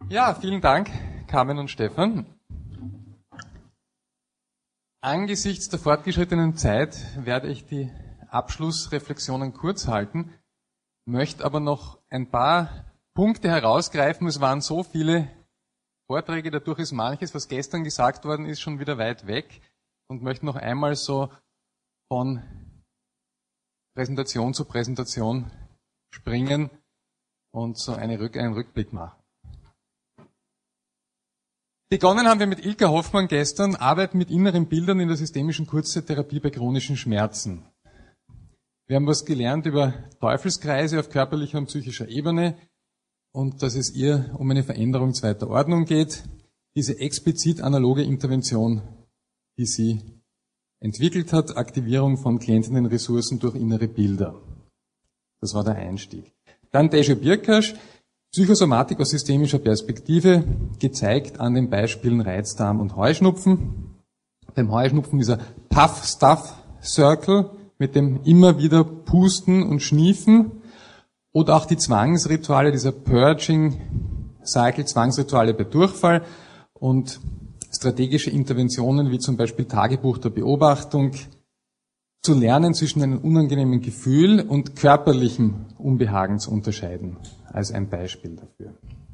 Ja, vielen Dank, Carmen und Stefan. Angesichts der fortgeschrittenen Zeit werde ich die Abschlussreflexionen kurz halten, möchte aber noch ein paar Punkte herausgreifen. Es waren so viele Vorträge, dadurch ist manches, was gestern gesagt worden ist, schon wieder weit weg und möchte noch einmal so von Präsentation zu Präsentation springen und so einen Rückblick machen. Begonnen haben wir mit Ilka Hoffmann gestern, Arbeit mit inneren Bildern in der systemischen Kurzzeittherapie bei chronischen Schmerzen. Wir haben was gelernt über Teufelskreise auf körperlicher und psychischer Ebene und dass es ihr um eine Veränderung zweiter Ordnung geht. Diese explizit analoge Intervention, die sie entwickelt hat, Aktivierung von Klientinnenressourcen durch innere Bilder. Das war der Einstieg. Dann Dejo Birkasch, Psychosomatik aus systemischer Perspektive, gezeigt an den Beispielen Reizdarm und Heuschnupfen. Beim Heuschnupfen dieser Puff-Stuff-Circle mit dem immer wieder Pusten und Schniefen oder auch die Zwangsrituale, dieser Purging-Cycle, Zwangsrituale bei Durchfall und strategische Interventionen wie zum Beispiel Tagebuch der Beobachtung, zu lernen zwischen einem unangenehmen Gefühl und körperlichem Unbehagen zu unterscheiden, als ein Beispiel dafür.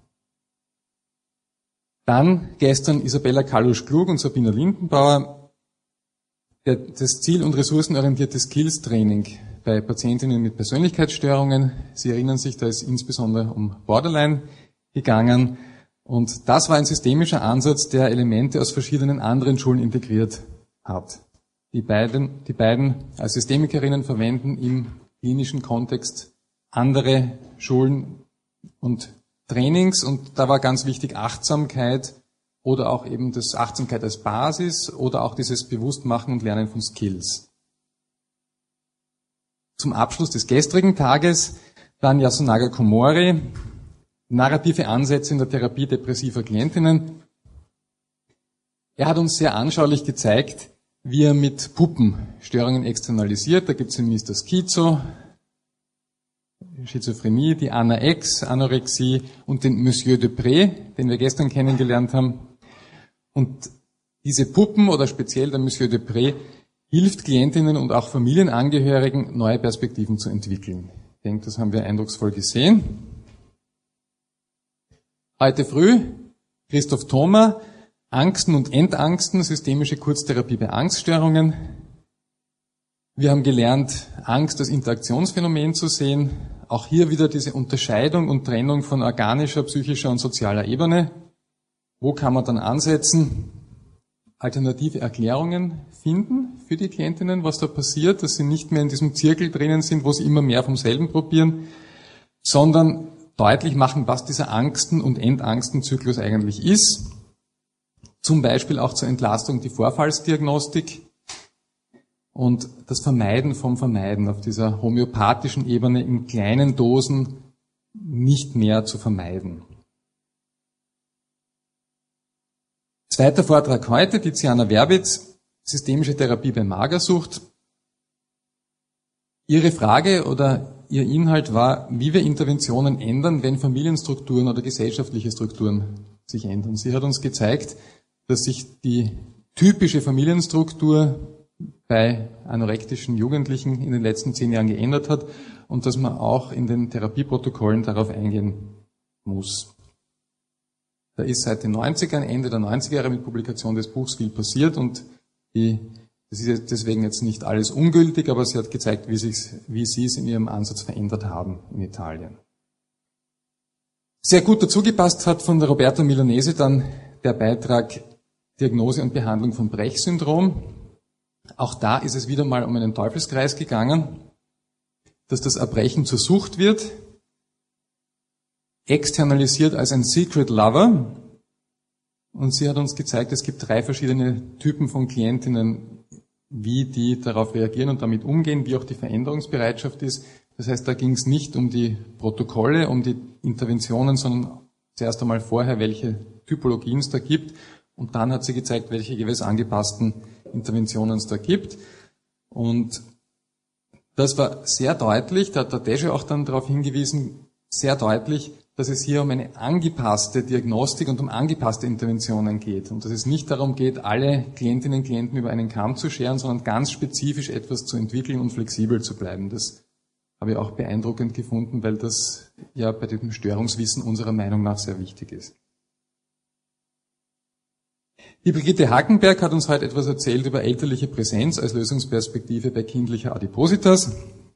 Dann gestern Isabella Kalusch-Klug und Sabina Lindenbauer, das ziel- und ressourcenorientierte Skills-Training bei Patientinnen mit Persönlichkeitsstörungen. Sie erinnern sich, da ist insbesondere um Borderline gegangen. Und das war ein systemischer Ansatz, der Elemente aus verschiedenen anderen Schulen integriert hat. Die beiden als Systemikerinnen verwenden im klinischen Kontext andere Schulen und Trainings und da war ganz wichtig Achtsamkeit oder auch eben das Achtsamkeit als Basis oder auch dieses Bewusstmachen und Lernen von Skills. Zum Abschluss des gestrigen Tages dann Yasunaga Komori, narrative Ansätze in der Therapie depressiver Klientinnen. Er hat uns sehr anschaulich gezeigt, wie er mit Puppen Störungen externalisiert. Da gibt es den Mr. Schizo, Schizophrenie, die Anna X, Anorexie und den Monsieur Depré, den wir gestern kennengelernt haben. Und diese Puppen oder speziell der Monsieur Depré hilft Klientinnen und auch Familienangehörigen, neue Perspektiven zu entwickeln. Ich denke, das haben wir eindrucksvoll gesehen. Heute früh Christoph Thoma, Angsten und Entangsten, systemische Kurztherapie bei Angststörungen. Wir haben gelernt, Angst als Interaktionsphänomen zu sehen. Auch hier wieder diese Unterscheidung und Trennung von organischer, psychischer und sozialer Ebene. Wo kann man dann ansetzen? Alternative Erklärungen finden für die Klientinnen, was da passiert, dass sie nicht mehr in diesem Zirkel drinnen sind, wo sie immer mehr vom selben probieren, sondern deutlich machen, was dieser Angsten- und Entangstenzyklus eigentlich ist. Zum Beispiel auch zur Entlastung die Vorfallsdiagnostik und das Vermeiden vom Vermeiden auf dieser homöopathischen Ebene in kleinen Dosen nicht mehr zu vermeiden. Zweiter Vortrag heute, Tiziana Verbitz, systemische Therapie bei Magersucht. Ihre Frage oder Ihr Inhalt war, wie wir Interventionen ändern, wenn Familienstrukturen oder gesellschaftliche Strukturen sich ändern. Sie hat uns gezeigt, dass sich die typische Familienstruktur bei anorektischen Jugendlichen in den letzten 10 Jahren geändert hat und dass man auch in den Therapieprotokollen darauf eingehen muss. Da ist seit den 90ern, Ende der 90er Jahre mit Publikation des Buchs viel passiert und das ist deswegen jetzt nicht alles ungültig, aber sie hat gezeigt, wie sie es in ihrem Ansatz verändert haben in Italien. Sehr gut dazu gepasst hat von der Roberta Milanese dann der Beitrag Diagnose und Behandlung von Brech-Syndrom. Auch da ist es wieder mal um einen Teufelskreis gegangen, dass das Erbrechen zur Sucht wird, externalisiert als ein Secret Lover. Und sie hat uns gezeigt, es gibt 3 verschiedene Typen von Klientinnen, wie die darauf reagieren und damit umgehen, wie auch die Veränderungsbereitschaft ist. Das heißt, da ging es nicht um die Protokolle, um die Interventionen, sondern zuerst einmal vorher, welche Typologien es da gibt. Und dann hat sie gezeigt, welche jeweils angepassten Interventionen es da gibt. Und das war sehr deutlich, da hat der Dejo auch dann darauf hingewiesen, sehr deutlich, dass es hier um eine angepasste Diagnostik und um angepasste Interventionen geht und dass es nicht darum geht, alle Klientinnen und Klienten über einen Kamm zu scheren, sondern ganz spezifisch etwas zu entwickeln und flexibel zu bleiben. Das habe ich auch beeindruckend gefunden, weil das ja bei dem Störungswissen unserer Meinung nach sehr wichtig ist. Die Brigitte Hackenberg hat uns heute etwas erzählt über elterliche Präsenz als Lösungsperspektive bei kindlicher Adipositas.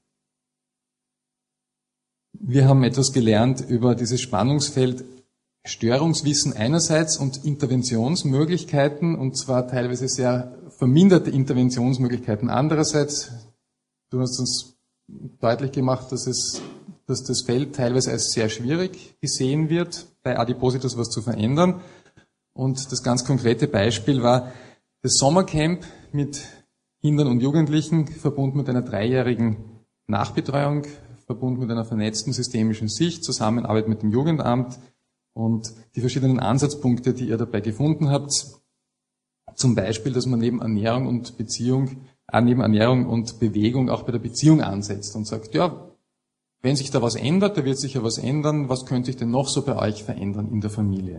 Wir haben etwas gelernt über dieses Spannungsfeld Störungswissen einerseits und Interventionsmöglichkeiten, und zwar teilweise sehr verminderte Interventionsmöglichkeiten andererseits. Du hast uns deutlich gemacht, dass das Feld teilweise als sehr schwierig gesehen wird, bei Adipositas was zu verändern. Und das ganz konkrete Beispiel war das Sommercamp mit Kindern und Jugendlichen, verbunden mit einer 3-jährigen Nachbetreuung, verbunden mit einer vernetzten systemischen Sicht, Zusammenarbeit mit dem Jugendamt und die verschiedenen Ansatzpunkte, die ihr dabei gefunden habt. Zum Beispiel, dass man neben Ernährung und Bewegung auch bei der Beziehung ansetzt und sagt, ja, wenn sich da was ändert, da wird sich ja was ändern, was könnte ich denn noch so bei euch verändern in der Familie?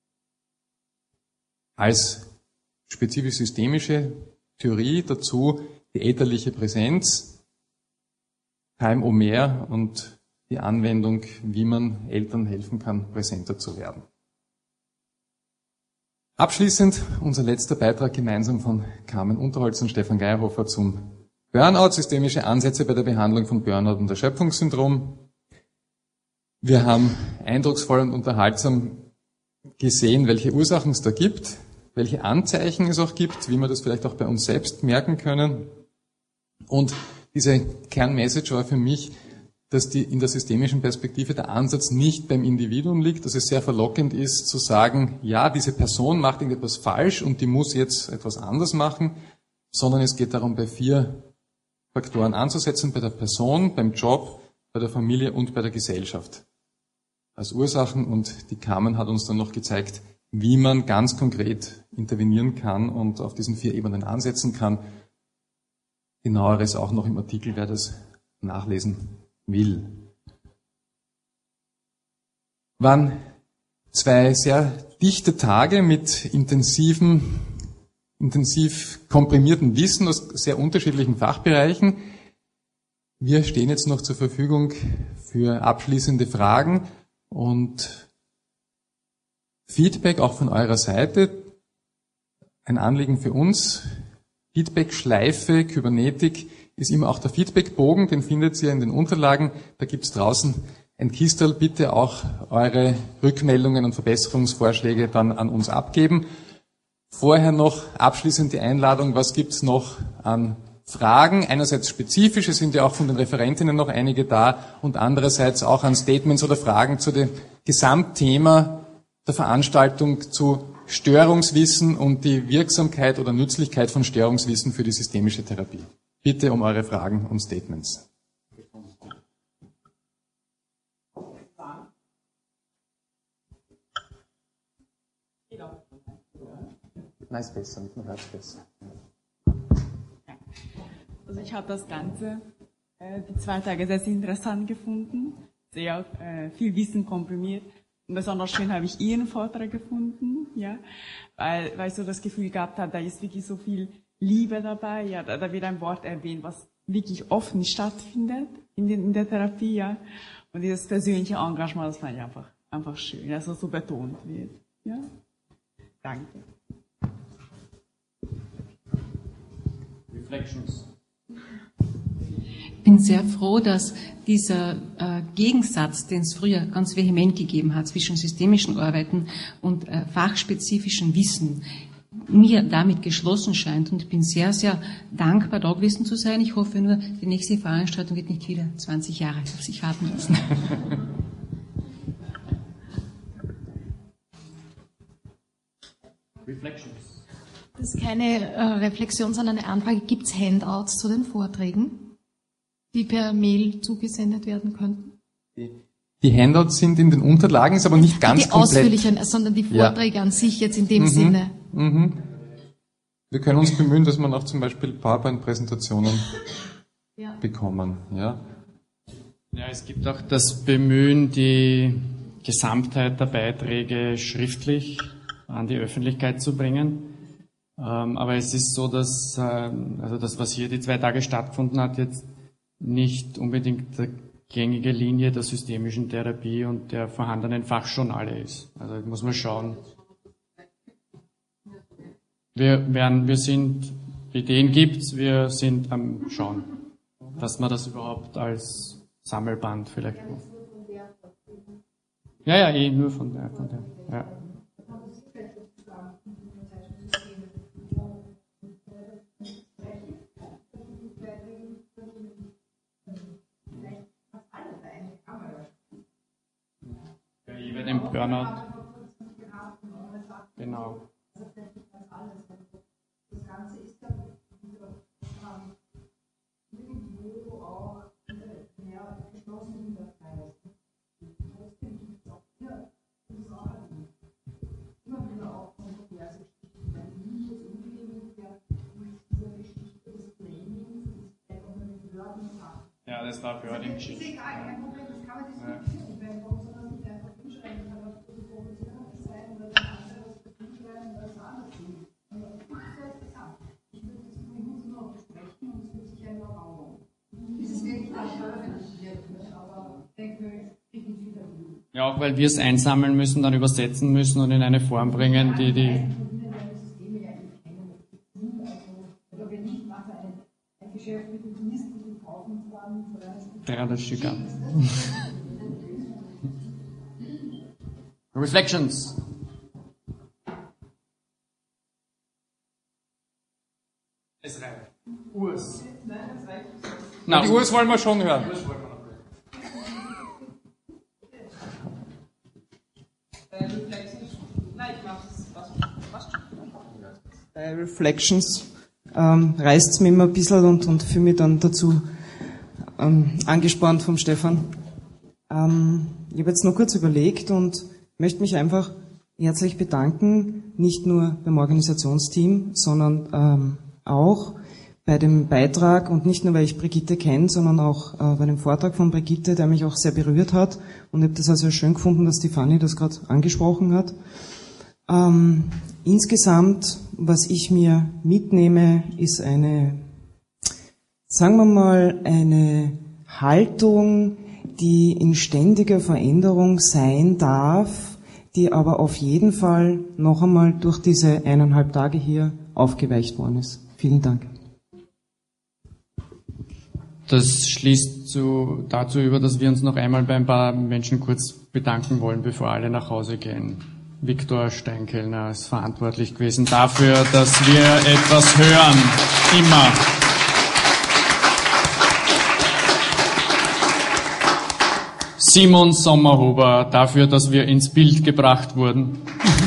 Als spezifisch systemische Theorie dazu die elterliche Präsenz, KMO mehr und die Anwendung, wie man Eltern helfen kann, präsenter zu werden. Abschließend unser letzter Beitrag gemeinsam von Carmen Unterholz und Stefan Geierhofer zum Burnout, systemische Ansätze bei der Behandlung von Burnout und Erschöpfungssyndrom. Wir haben eindrucksvoll und unterhaltsam gesehen, welche Ursachen es da gibt, welche Anzeichen es auch gibt, wie wir das vielleicht auch bei uns selbst merken können. Und diese Kernmessage war für mich, dass in der systemischen Perspektive der Ansatz nicht beim Individuum liegt, dass es sehr verlockend ist zu sagen, ja, diese Person macht irgendetwas falsch und die muss jetzt etwas anders machen, sondern es geht darum, bei 4 Faktoren anzusetzen, bei der Person, beim Job, bei der Familie und bei der Gesellschaft als Ursachen. Und die Carmen hat uns dann noch gezeigt, wie man ganz konkret intervenieren kann und auf diesen 4 Ebenen ansetzen kann. Genaueres auch noch im Artikel, wer das nachlesen will. Waren 2 sehr dichte Tage mit intensiv komprimiertem Wissen aus sehr unterschiedlichen Fachbereichen. Wir stehen jetzt noch zur Verfügung für abschließende Fragen und Feedback auch von eurer Seite. Ein Anliegen für uns. Feedback-Schleife, Kybernetik ist immer auch der Feedbackbogen, den findet ihr in den Unterlagen. Da gibt's draußen ein Kistel. Bitte auch eure Rückmeldungen und Verbesserungsvorschläge dann an uns abgeben. Vorher noch abschließend die Einladung, was gibt's noch an Fragen? Einerseits spezifische, sind ja auch von den Referentinnen noch einige da, und andererseits auch an Statements oder Fragen zu dem Gesamtthema der Veranstaltung zu Störungswissen und die Wirksamkeit oder Nützlichkeit von Störungswissen für die systemische Therapie. Bitte um eure Fragen und Statements. Nein, ist besser, mit dem Herz besser. Also ich habe das Ganze, die 2 Tage sehr interessant gefunden, sehr viel Wissen komprimiert. Und besonders schön habe ich Ihren Vortrag gefunden, ja, weil ich so das Gefühl gehabt habe, da ist wirklich so viel Liebe dabei, ja, da wird ein Wort erwähnt, was wirklich oft nicht stattfindet in der Therapie, ja. Und dieses persönliche Engagement, das fand ich einfach schön, dass das so betont wird, ja. Danke. Reflections. Ich bin sehr froh, dass dieser Gegensatz, den es früher ganz vehement gegeben hat zwischen systemischen Arbeiten und fachspezifischem Wissen, mir damit geschlossen scheint. Und ich bin sehr, sehr dankbar, da gewesen zu sein. Ich hoffe nur, die nächste Veranstaltung wird nicht wieder 20 Jahre auf sich warten lassen. Reflections. Das ist keine Reflexion, sondern eine Anfrage. Gibt es Handouts zu den Vorträgen, die per Mail zugesendet werden könnten? Die Handouts sind in den Unterlagen, ist aber nicht ganz komplett. Die ausführlichen, sondern die Vorträge an sich jetzt in dem Sinne. Wir können uns bemühen, dass wir noch zum Beispiel PowerPoint-Präsentationen bekommen. Ja. Ja, es gibt auch das Bemühen, die Gesamtheit der Beiträge schriftlich an die Öffentlichkeit zu bringen. Aber es ist so, dass also das, was hier die 2 Tage stattgefunden hat, jetzt nicht unbedingt die gängige Linie der systemischen Therapie und der vorhandenen Fachjournale ist. Also muss man schauen. Wir sind, Ideen gibt's, wir sind am Schauen, dass man das überhaupt als Sammelband vielleicht macht. Ja, nur von der, ja. Über den Burnout. Genau. Das Ganze ist dann irgendwo auch mehr geschlossen in der Kreis. Trotzdem gibt es auch hier immer wieder auch kontroverse Geschichten, weil nie jetzt unbedingt mit dieser Geschichte des Trainings ist einfach nur eine Behördensache. Ja, das war Behördengeschichte. Ist egal, kein Problem, das kann man diskutieren. Weil warum soll man nicht einfach hinschreiben, kann man provozieren sein oder dann anderes hinschreiben, weil es anders ist. Ich würde das übrigens nur besprechen und es wird sich ein Raum. Es ist wirklich nicht, aber ich denke, ich nicht wieder. Ja, auch weil wir es einsammeln müssen, dann übersetzen müssen und in eine Form bringen, die 300 Stück ab. Reflections. Es reicht. Urs. Na, die Urs wollen wir schon hören. Bei Reflections reißt es mich immer ein bisschen und fühle mich dann dazu angespannt vom Stefan. Ich habe jetzt noch kurz überlegt und möchte mich einfach herzlich bedanken, nicht nur beim Organisationsteam, sondern auch bei dem Beitrag und nicht nur, weil ich Brigitte kenne, sondern auch bei dem Vortrag von Brigitte, der mich auch sehr berührt hat. Und ich habe das also schön gefunden, dass die Fanny das gerade angesprochen hat. Insgesamt, was ich mir mitnehme, ist eine, sagen wir mal, eine Haltung, die in ständiger Veränderung sein darf, die aber auf jeden Fall noch einmal durch diese 1,5 Tage hier aufgeweicht worden ist. Vielen Dank. Das schließt dazu über, dass wir uns noch einmal bei ein paar Menschen kurz bedanken wollen, bevor alle nach Hause gehen. Viktor Steinkellner ist verantwortlich gewesen dafür, dass wir etwas hören. Immer. Simon Sommerhuber dafür, dass wir ins Bild gebracht wurden.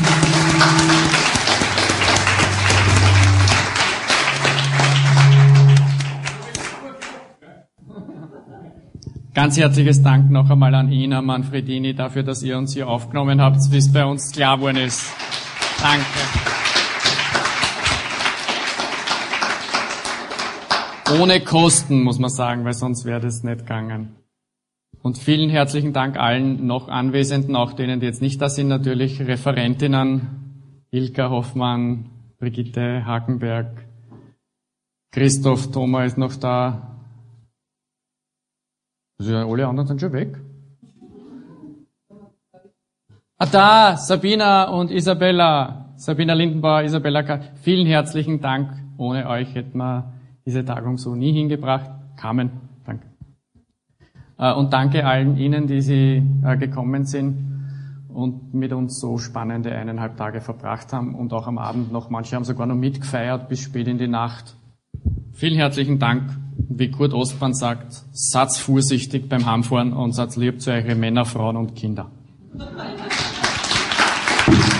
Ganz herzliches Dank noch einmal an Ina Manfredini dafür, dass ihr uns hier aufgenommen habt, wie es bei uns klar geworden ist. Danke. Ohne Kosten, muss man sagen, weil sonst wäre das nicht gegangen. Und vielen herzlichen Dank allen noch Anwesenden, auch denen, die jetzt nicht da sind, natürlich Referentinnen, Ilka Hoffmann, Brigitte Hakenberg, Christoph Thoma ist noch da. Also alle anderen sind schon weg. Ah, da, Sabina und Isabella. Sabina Lindenbauer, Isabella K. Vielen herzlichen Dank. Ohne euch hätten wir diese Tagung so nie hingebracht. Carmen, danke. Und danke allen Ihnen, die Sie gekommen sind und mit uns so spannende 1,5 Tage verbracht haben und auch am Abend noch. Manche haben sogar noch mitgefeiert bis spät in die Nacht. Vielen herzlichen Dank. Wie Kurt Ostmann sagt, seid vorsichtig beim Heimfahren und seid lieb zu euren Männer, Frauen und Kinder.